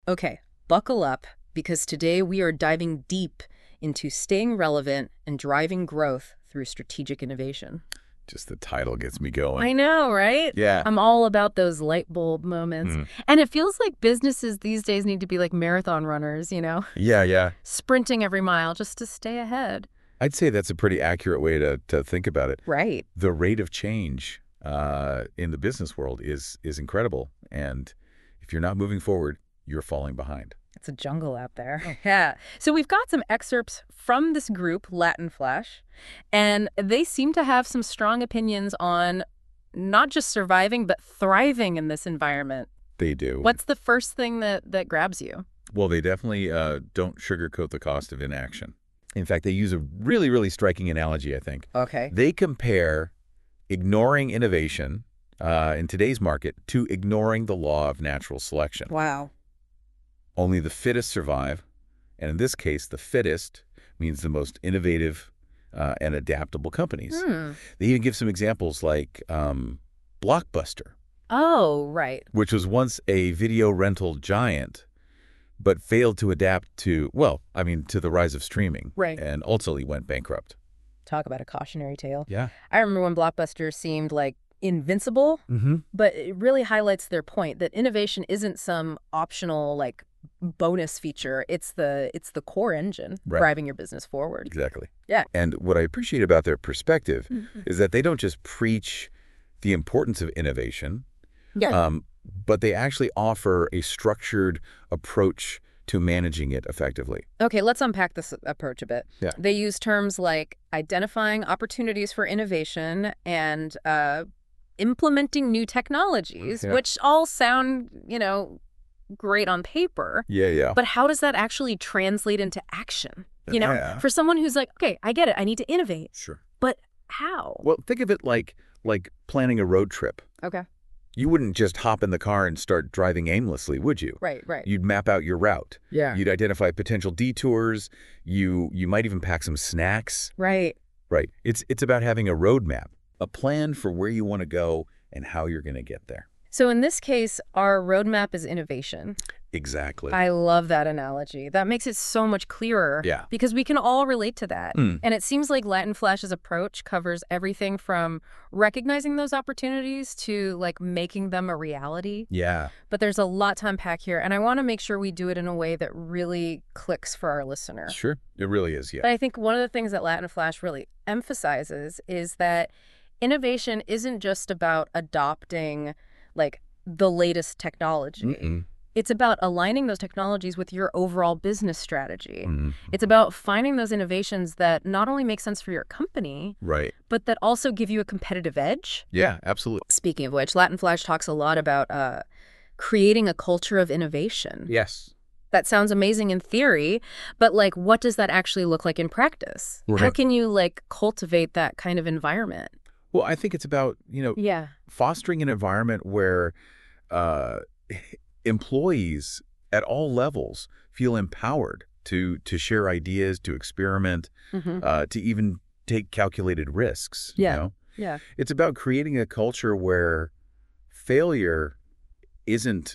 Okay, buckle up because today we are diving deep into staying relevant and driving growth through strategic innovation. Just the title gets me I going. know, right? Yeah. I'm all about those light bulb moments. Mm. And it feels like businesses these days need to be like marathon runners, Yeah, yeah. sprinting every mile just to stay ahead. I'd say that's a pretty accurate way to think about it. Right. The rate of change in the business world is incredible. And if you're not moving forward, you're falling behind. It's a jungle out there. Yeah. So we've got some excerpts from this group, Latin Flash, and they seem to have some strong opinions on not just surviving, but thriving in this environment. They do. What's the first thing that grabs you? Well, they definitely don't sugarcoat the cost of inaction. In fact, they use a really, really striking analogy, I think. Okay. They compare ignoring innovation in today's market to ignoring the law of natural selection. Wow. Only the fittest survive, and in this case, the fittest means the most innovative and adaptable companies. They even give some examples like Blockbuster, Oh, right. which was once a video rental giant, but failed to adapt to, well, I mean, to the rise of streaming. Right. And ultimately went bankrupt. Talk about a cautionary tale. Yeah. I remember when Blockbuster seemed like invincible, Mm-hmm. but it really highlights their point that innovation isn't some optional like bonus feature. It's the core engine Right. driving your business forward. Exactly. Yeah. And what I appreciate about their perspective is that they don't just preach the importance of innovation, Yeah. but they actually offer a structured approach to managing it effectively. Okay, let's unpack this approach a bit. Yeah. They use terms like identifying opportunities for innovation and implementing new technologies, Yeah. which all sound, great on paper. Yeah, yeah. But how does that actually translate into action? Yeah. For someone who's like, okay, I get it. I need to innovate. Sure. But how? Well, think of it like planning a road trip. Okay. You wouldn't just hop in the car and start driving aimlessly, would you? Right. You'd map out your route. Yeah. You'd identify potential detours. You might even pack some snacks. Right. Right. It's about having a roadmap, a plan for where you want to go and how you're going to get there. So in this case, our roadmap is innovation. Exactly. I love that analogy. That makes it so much clearer. Yeah. Because we can all relate to that. Mm. And it seems like Latin Flash's approach covers everything from recognizing those opportunities to like making them a reality. Yeah. But there's a lot to unpack here, and I want to make sure we do it in a way that really clicks for our listener. Sure. It really is, yeah. But I think one of the things that Latin Flash really emphasizes is that innovation isn't just about adopting like the latest technology. Mm-mm. It's about aligning those technologies with your overall business strategy. Mm. It's about finding those innovations that not only make sense for your company, Right. but that also give you a competitive edge. Yeah, absolutely. Speaking of which, Latin Flash talks a lot about creating a culture of innovation. Yes. That sounds amazing in theory, but like, what does that actually look like in practice? How Right. can you like cultivate that kind of environment? Well, I think it's about, Yeah. fostering an environment where uh, employees at all levels feel empowered to share ideas, to experiment, to even take calculated risks. Yeah. You know? Yeah. It's about creating a culture where failure isn't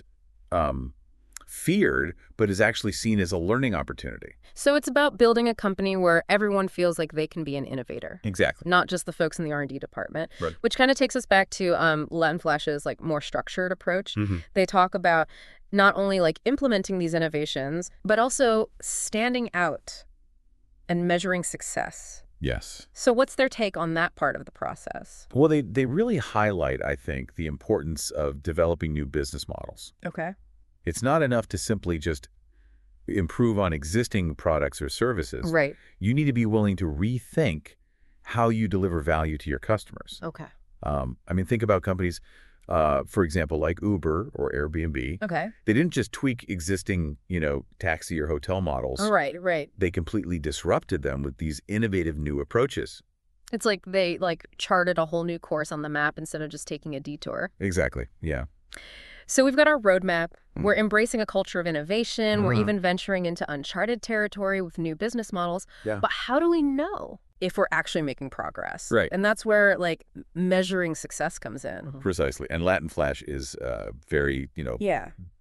feared, but is actually seen as a learning opportunity. So it's about building a company where everyone feels like they can be an innovator. Exactly. Not just the folks in the R&D department, Right. which kind of takes us back to Latin Flash's like more structured approach. Mhm. They talk about not only like implementing these innovations, but also standing out and measuring success. Yes. So what's their take on that part of the process? Well, they really highlight, I think, the importance of developing new business models. Okay. It's not enough to simply just improve on existing products or services. Right. You need to be willing to rethink how you deliver value to your customers. Okay. I mean, think about companies, for example, like Uber or Airbnb. Okay. They didn't just tweak existing, taxi or hotel models. All right. Right. They completely disrupted them with these innovative new approaches. It's like they like charted a whole new course on the map instead of just taking a detour. Exactly. Yeah. So we've got our roadmap. We're embracing a culture of innovation. We're Mhm. even venturing into uncharted territory with new business models. Yeah. But how do we know if we're actually making progress? Right. And that's where like measuring success comes in. Precisely. And Latin Flash is very, Yeah.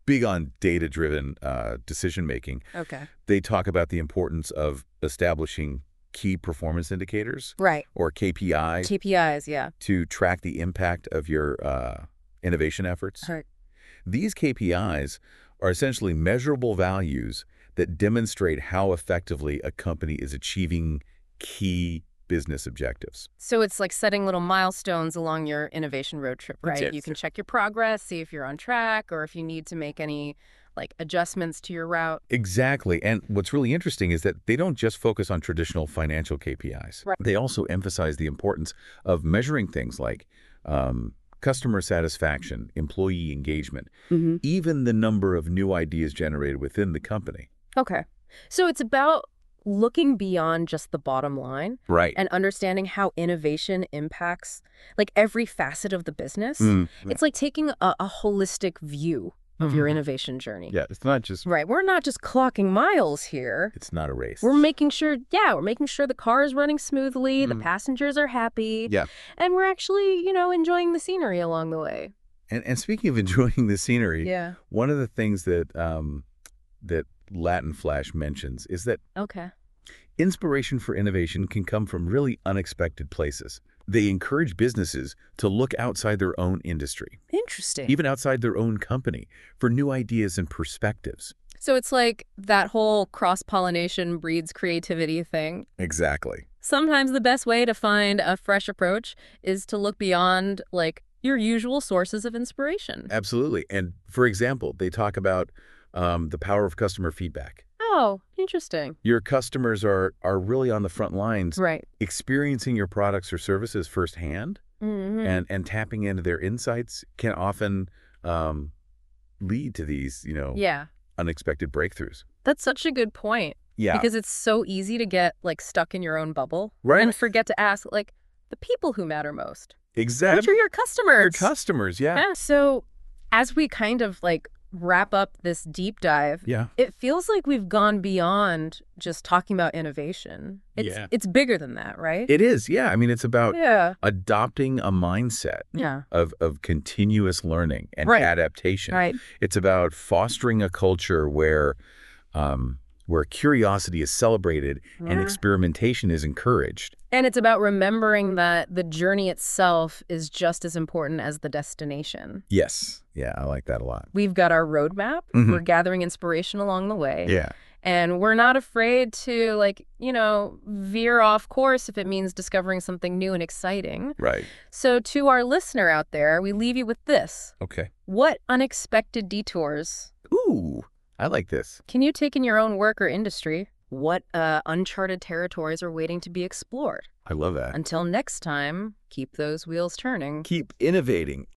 big on data-driven decision-making. Okay. They talk about the importance of establishing key performance indicators Right. or KPIs KPIs, yeah. to track the impact of your innovation efforts. Right. These KPIs are essentially measurable values that demonstrate how effectively a company is achieving key business objectives. So it's like setting little milestones along your innovation road trip, That's right? it. You can check your progress, see if you're on track, or if you need to make any like adjustments to your route. Exactly. And what's really interesting is that they don't just focus on traditional financial KPIs. Right. They also emphasize the importance of measuring things like customer satisfaction, employee engagement, even the number of new ideas generated within the company. Okay. So it's about looking beyond just the bottom line Right. and understanding how innovation impacts like every facet of the business. Mm-hmm. It's like taking a holistic view of your innovation journey. Yeah, it's not just, Right. We're not just clocking miles here. it's not a race. We're making sure the car is running smoothly, the passengers are happy, Yeah. and we're actually, enjoying the scenery along the way. And speaking of enjoying the scenery, Yeah. one of the things that that Latin Flash mentions is that Okay. inspiration for innovation can come from really unexpected places. They encourage businesses to look outside their own industry, Interesting. even outside their own company, for new ideas and perspectives. So it's like that whole cross-pollination breeds creativity thing. Exactly. Sometimes the best way to find a fresh approach is to look beyond, like, your usual sources of inspiration. Absolutely. And for example, they talk about the power of customer feedback. Oh, interesting. Your customers are really on the front lines, Right. experiencing your products or services firsthand, Mm-hmm. and tapping into their insights can often lead to these, Yeah. unexpected breakthroughs. That's such a good point. Yeah. Because it's so easy to get, like, stuck in your own bubble. Right. And forget to ask, like, the people who matter most. Exactly. Which are your customers. Your customers, yeah. Yeah. So as we kind of, like, wrap up this deep dive, Yeah. it feels like we've gone beyond just talking about innovation. It's bigger than that, right? It is, yeah. I mean, it's about Yeah. adopting a mindset Yeah. of continuous learning and Right. adaptation. Right. It's about fostering a culture where curiosity is celebrated and experimentation is encouraged. And it's about remembering that the journey itself is just as important as the destination. Yes. Yeah, I like that a lot. We've got our roadmap. Mhm. We're gathering inspiration along the way. Yeah. And we're not afraid to, like, veer off course if it means discovering something new and exciting. Right. So to our listener out there, we leave you with this. Okay. What unexpected detours Ooh, I like this. can you take in your own work or industry? What uncharted territories are waiting to be explored? I love that. Until next time, keep those wheels turning. Keep innovating